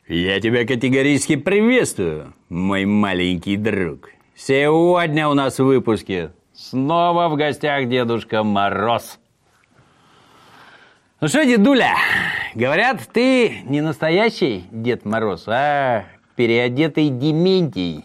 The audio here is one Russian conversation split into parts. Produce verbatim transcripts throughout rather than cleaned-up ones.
Я тебя категорически приветствую, мой маленький друг. Сегодня у нас в выпуске снова в гостях Дедушка Мороз. Ну что, дедуля, говорят, ты не настоящий Дед Мороз, а переодетый Дементий.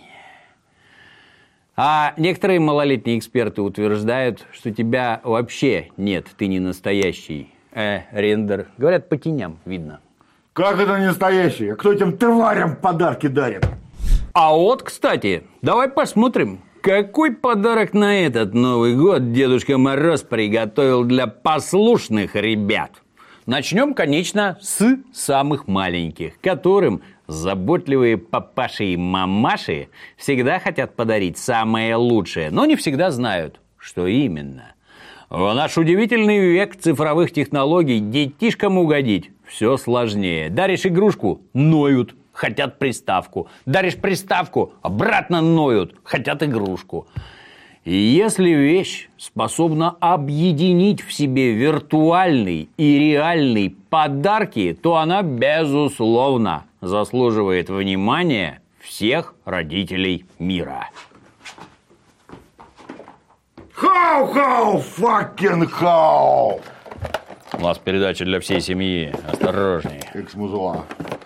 А некоторые малолетние эксперты утверждают, что тебя вообще нет, ты не настоящий. Э, рендер. Говорят, по теням видно. Как это не настоящий? А кто этим тварям подарки дарит? А вот, кстати, давай посмотрим, какой подарок на этот Новый год Дедушка Мороз приготовил для послушных ребят. Начнем, конечно, с самых маленьких, которым заботливые папаши и мамаши всегда хотят подарить самое лучшее, но не всегда знают, что именно. В наш удивительный век цифровых технологий детишкам угодить все сложнее. Даришь игрушку – ноют, хотят приставку. Даришь приставку – обратно ноют, хотят игрушку. И если вещь способна объединить в себе виртуальный и реальный подарки, то она, безусловно, заслуживает внимания всех родителей мира. Хау-хау, факин хау! У нас передача для всей семьи. Осторожней. Экс-музуа.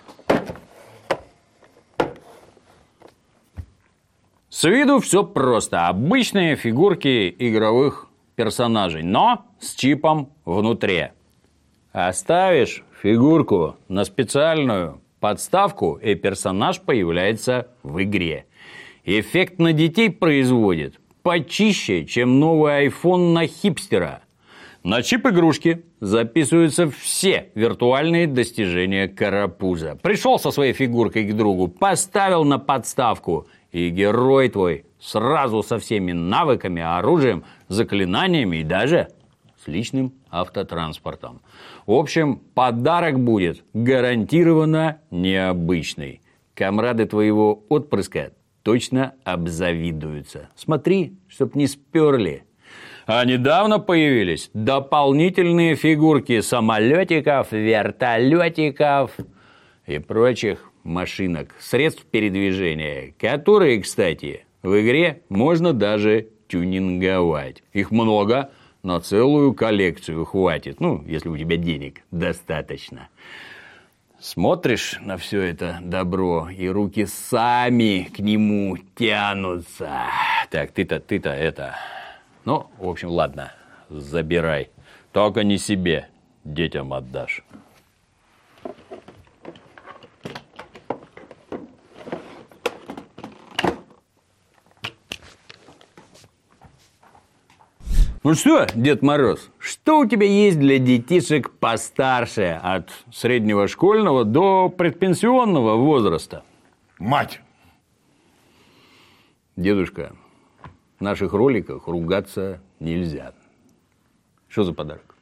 С виду все просто. Обычные фигурки игровых персонажей, но с чипом внутри. Оставишь фигурку на специальную подставку, и персонаж появляется в игре. Эффект на детей производит почище, чем новый iPhone на хипстера. На чип игрушки записываются все виртуальные достижения карапуза. Пришел со своей фигуркой к другу, поставил на подставку, и герой твой сразу со всеми навыками, оружием, заклинаниями и даже с личным автотранспортом. В общем, подарок будет гарантированно необычный. Камрады твоего отпрыска точно обзавидуются. Смотри, чтоб не сперли. А недавно появились дополнительные фигурки самолетиков, вертолетиков и прочих машинок, средств передвижения, которые, кстати, в игре можно даже тюнинговать. Их много, на целую коллекцию хватит, ну, если у тебя денег достаточно. Смотришь на все это добро, и руки сами к нему тянутся. Так, ты-то, ты-то это... Ну, в общем, ладно, забирай. Только не себе, детям отдашь. Ну что, Дед Мороз, что у тебя есть для детишек постарше, от среднего школьного до предпенсионного возраста? Мать! Дедушка, в наших роликах ругаться нельзя. Что за подарок?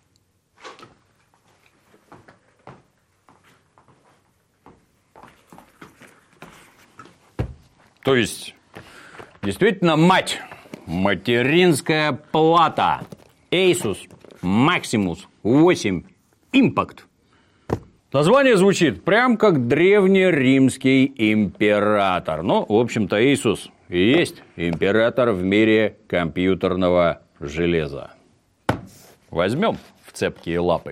То есть, действительно, мать... Материнская плата. Asus Maximus восемь Impact. Название звучит прям как древнеримский император. Ну, в общем-то, Asus и есть император в мире компьютерного железа. Возьмем в цепкие лапы.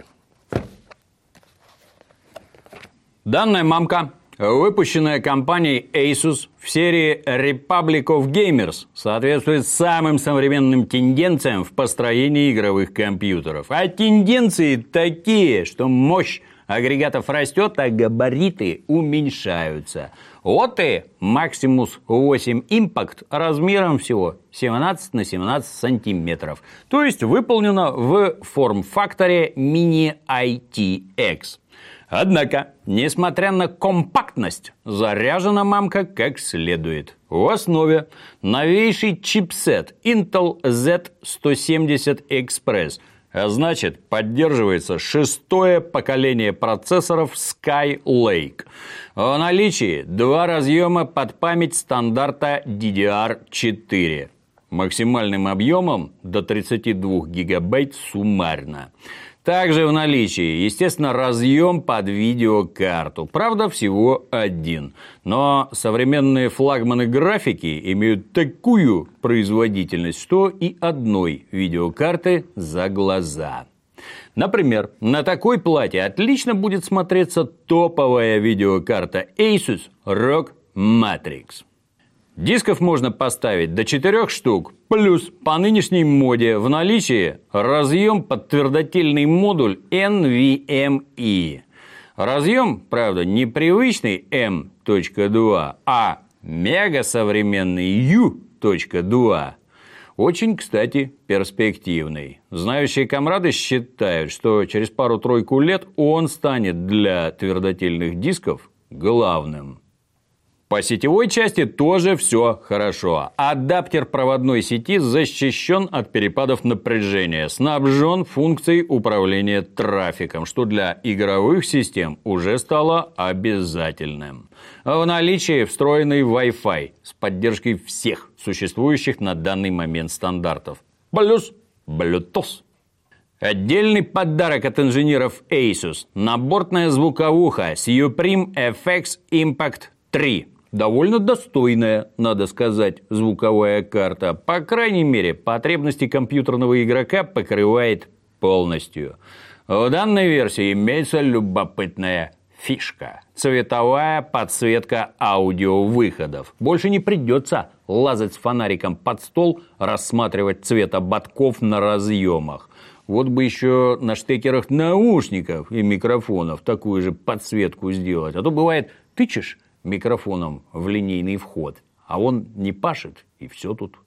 Данная мамка, выпущенная компанией Asus в серии Republic of Gamers, соответствует самым современным тенденциям в построении игровых компьютеров. А тенденции такие, что мощь агрегатов растет, а габариты уменьшаются. Вот и Maximus восемь Impact размером всего семнадцать на семнадцать сантиметров. То есть выполнена в форм-факторе Mini ай ти экс. Однако, несмотря на компактность, заряжена мамка как следует. В основе новейший чипсет Intel зет сто семьдесят Express, а значит, поддерживается шестое поколение процессоров Skylake. В наличии два разъема под память стандарта ди ди ар четыре. Максимальным объемом до тридцати двух гигабайт суммарно. Также в наличии, естественно, разъем под видеокарту. Правда, всего один. Но современные флагманы графики имеют такую производительность, что и одной видеокарты за глаза. Например, на такой плате отлично будет смотреться топовая видеокарта Asus рог Matrix. Дисков можно поставить до четырёх штук, плюс по нынешней моде в наличии разъем под твердотельный модуль эн ви эм и. Разъем, правда, не привычный эм два, а мега современный ю два. Очень, кстати, перспективный. Знающие комрады считают, что через пару-тройку лет он станет для твердотельных дисков главным. По сетевой части тоже все хорошо. Адаптер проводной сети защищен от перепадов напряжения, снабжен функцией управления трафиком, что для игровых систем уже стало обязательным. В наличии встроенный Wi-Fi с поддержкой всех существующих на данный момент стандартов. Плюс Bluetooth. Отдельный подарок от инженеров Asus – наборная звуковуха Supreme эф икс Impact три. Довольно достойная, надо сказать, звуковая карта. По крайней мере, потребности компьютерного игрока покрывает полностью. В данной версии имеется любопытная фишка. Цветовая подсветка аудиовыходов. Больше не придется лазать с фонариком под стол, рассматривать цвет ободков на разъемах. Вот бы еще на штекерах наушников и микрофонов такую же подсветку сделать. А то бывает, тычешь микрофоном в линейный вход, а он не пашет, и все тут.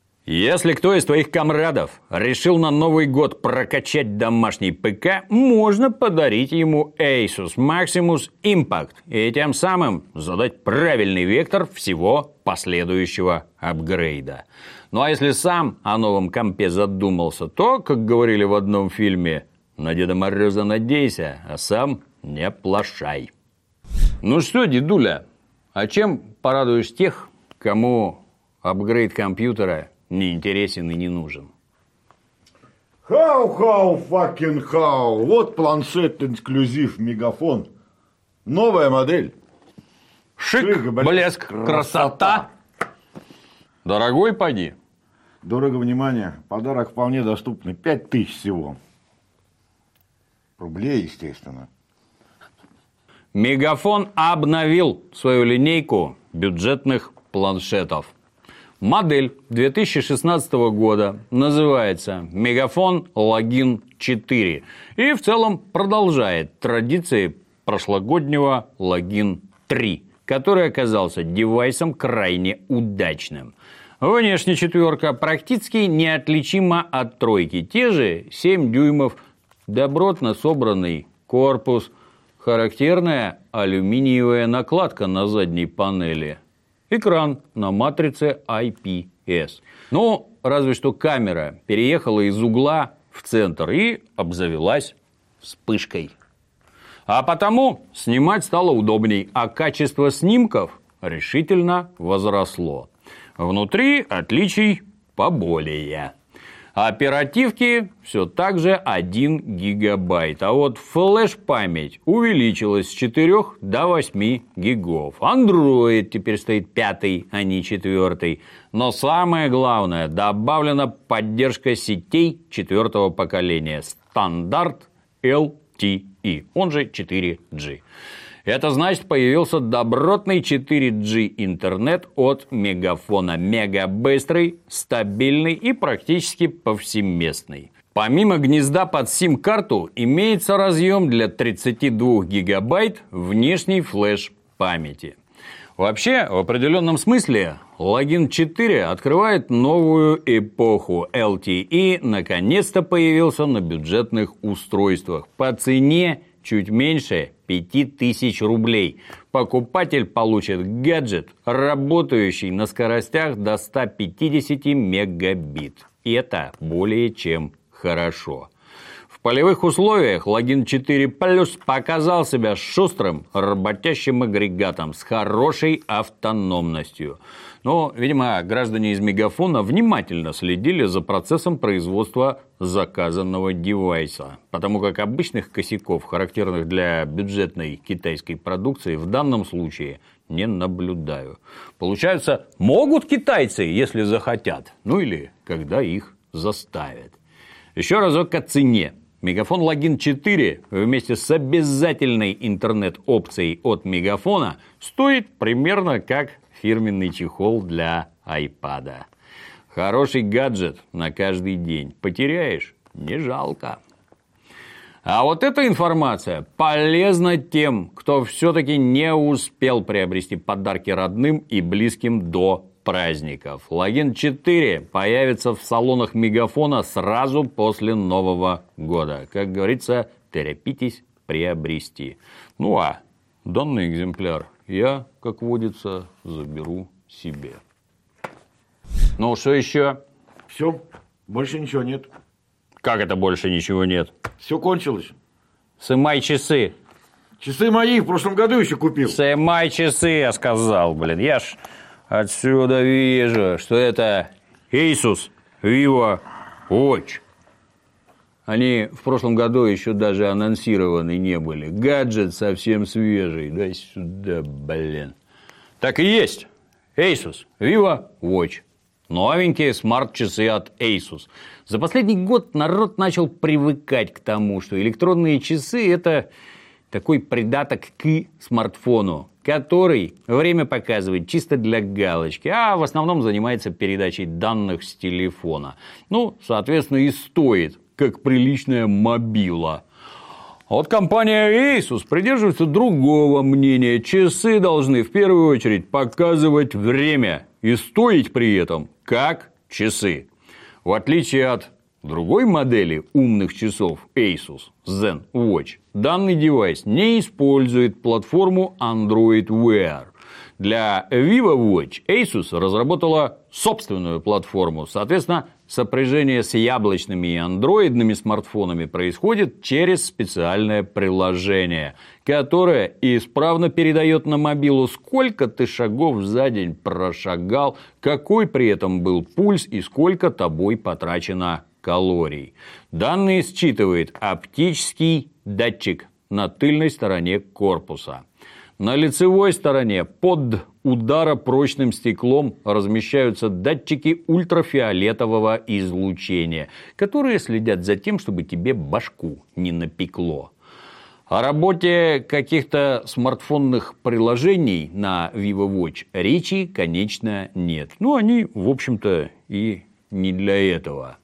Если кто из твоих комрадов решил на Новый год прокачать домашний ПК, можно подарить ему Asus Maximus Impact и тем самым задать правильный вектор всего последующего апгрейда. Ну а если сам о новом компе задумался, то, как говорили в одном фильме, на Деда Мороза надейся, а сам не плашай. Ну что, дедуля, а чем порадуешь тех, кому апгрейд компьютера не интересен и не нужен? Хау-хау, факин хау. Вот планшет-инклюзив Мегафон. Новая модель. Шик, Шик, блеск, блеск, красота. Дорогой поди. Дорого, внимание. Подарок вполне доступный. Пять тысяч всего. Рублей, естественно. Мегафон обновил свою линейку бюджетных планшетов. Модель две тысячи шестнадцатого года называется Мегафон Логин четыре и в целом продолжает традиции прошлогоднего Логин три, который оказался девайсом крайне удачным. Внешне четверка практически неотличима от тройки. Те же семь дюймов, добротно собранный корпус, характерная алюминиевая накладка на задней панели. Экран на матрице ай пи эс. Ну, разве что камера переехала из угла в центр и обзавелась вспышкой. А потому снимать стало удобней, а качество снимков решительно возросло. Внутри отличий поболее. Оперативки все так же один гигабайт, а вот флеш-память увеличилась с четырёх до восьми гигов. Android теперь стоит пятый, а не четвертый. Но самое главное, добавлена поддержка сетей четвертого поколения. Стандарт эл ти и, он же четыре джи. Это значит, появился добротный четыре джи интернет от Мегафона. Мегабыстрый, стабильный и практически повсеместный. Помимо гнезда под сим-карту, имеется разъем для тридцати двух гигабайт внешней флеш-памяти. Вообще, в определенном смысле, Логин четыре открывает новую эпоху. эл ти и наконец-то появился на бюджетных устройствах. По цене чуть меньше пяти тысяч рублей. Покупатель получит гаджет, работающий на скоростях до ста пятидесяти мегабит. И это более чем хорошо. В полевых условиях Логин четыре плюс показал себя шустрым, работящим агрегатом с хорошей автономностью. Но, видимо, граждане из Мегафона внимательно следили за процессом производства заказанного девайса, потому как обычных косяков, характерных для бюджетной китайской продукции, в данном случае не наблюдаю. Получается, могут китайцы, если захотят, ну или когда их заставят. Еще разок о цене. Мегафон Логин четыре вместе с обязательной интернет-опцией от Мегафона стоит примерно как фирменный чехол для айпада. Хороший гаджет на каждый день. Потеряешь – не жалко. А вот эта информация полезна тем, кто все-таки не успел приобрести подарки родным и близким до праздников. Логин четыре появится в салонах Мегафона сразу после Нового года. Как говорится, торопитесь приобрести. Ну а данный экземпляр я, как водится, заберу себе. Ну, что еще? Все, больше ничего нет. Как это больше ничего нет? Все кончилось. Сымай часы. Часы мои в прошлом году еще купил. Сымай часы, я сказал, блин. Я ж отсюда вижу, что это Asus Vivo Watch. Они в прошлом году еще даже анонсированы не были. Гаджет совсем свежий. Дай сюда, блин. Так и есть. Asus Vivo Watch. Новенькие смарт-часы от Asus. За последний год народ начал привыкать к тому, что электронные часы – это такой придаток к смартфону, который время показывает чисто для галочки, а в основном занимается передачей данных с телефона. Ну, соответственно, и стоит, как приличная мобила. А вот компания Asus придерживается другого мнения. Часы должны в первую очередь показывать время и стоить при этом как часы. В отличие от другой модели умных часов Asus Zen Watch, данный девайс не использует платформу Android Wear. Для Vivo Watch Asus разработала собственную платформу. Соответственно, сопряжение с яблочными и андроидными смартфонами происходит через специальное приложение, которое исправно передает на мобилу, сколько ты шагов за день прошагал, какой при этом был пульс и сколько тобой потрачено калорий. Данные считывает оптический датчик на тыльной стороне корпуса. На лицевой стороне под ударопрочным стеклом размещаются датчики ультрафиолетового излучения, которые следят за тем, чтобы тебе башку не напекло. О работе каких-то смартфонных приложений на Vivo Watch речи, конечно, нет. Ну, они, в общем-то, и не для этого.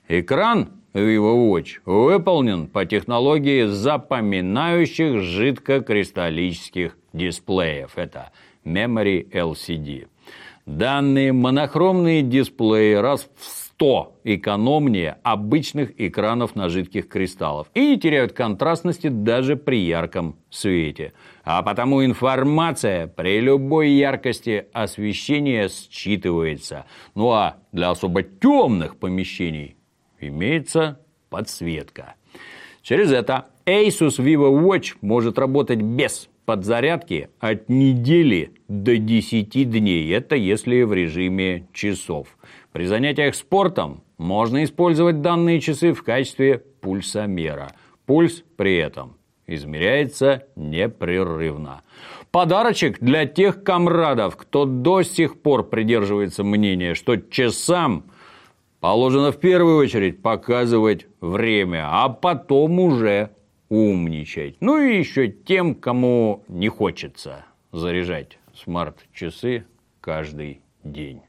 Экран Vivo Watch выполнен по технологии запоминающих жидкокристаллических дисплеев. Это Memory эл си ди. Данные монохромные дисплеи раз в сто экономнее обычных экранов на жидких кристаллов и не теряют контрастности даже при ярком свете. А потому информация при любой яркости освещения считывается. Ну а для особо темных помещений имеется подсветка. Через это Asus Vivo Watch может работать без подзарядки от недели до десяти дней. Это если в режиме часов. При занятиях спортом можно использовать данные часы в качестве пульсомера. Пульс при этом измеряется непрерывно. Подарочек для тех комрадов, кто до сих пор придерживается мнения, что часам положено в первую очередь показывать время, а потом уже умничать. Ну и еще тем, кому не хочется заряжать смарт-часы каждый день.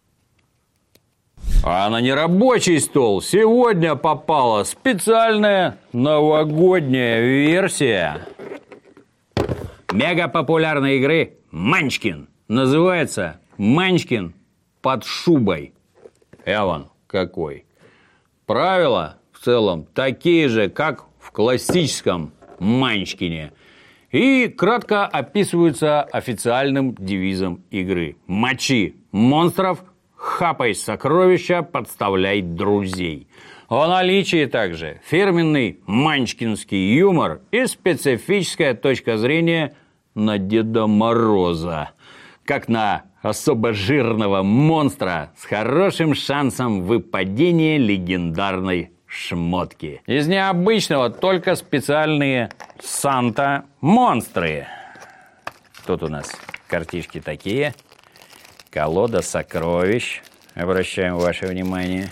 А на нерабочий стол сегодня попала специальная новогодняя версия мегапопулярной игры «Манчкин». Называется «Манчкин под шубой». Эван какой. Правила в целом такие же, как в классическом «Манчкине». И кратко описываются официальным девизом игры. Мочи монстров, хапай сокровища, подставляй друзей. В наличии также фирменный манчкинский юмор и специфическая точка зрения на Деда Мороза, как на особо жирного монстра с хорошим шансом выпадения легендарной шмотки. Из необычного только специальные Санта-монстры. Тут у нас картишки такие. Колода сокровищ. Обращаем ваше внимание.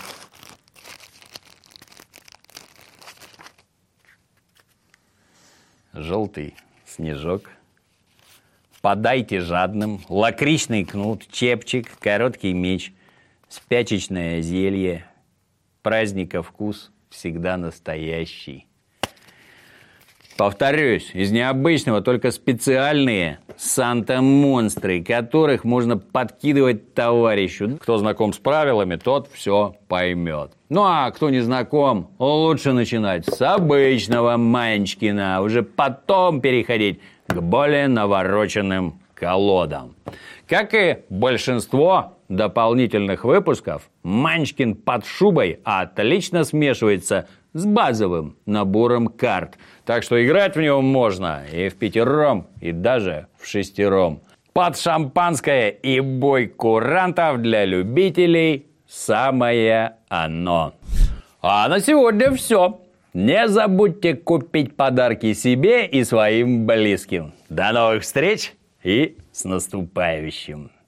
Желтый снежок. Подайте жадным. Лакричный кнут. Чепчик. Короткий меч. Спячечное зелье. Праздника вкус всегда настоящий. Повторюсь, из необычного только специальные Санта-монстры, которых можно подкидывать товарищу. Кто знаком с правилами, тот все поймет. Ну а кто не знаком, лучше начинать с обычного Манчкина, а уже потом переходить к более навороченным колодам. Как и большинство дополнительных выпусков, Манчкин под шубой отлично смешивается с базовым набором карт. Так что играть в него можно и в пятером, и даже в шестером. Под шампанское и бой курантов для любителей самое оно. А на сегодня все. Не забудьте купить подарки себе и своим близким. До новых встреч и с наступающим!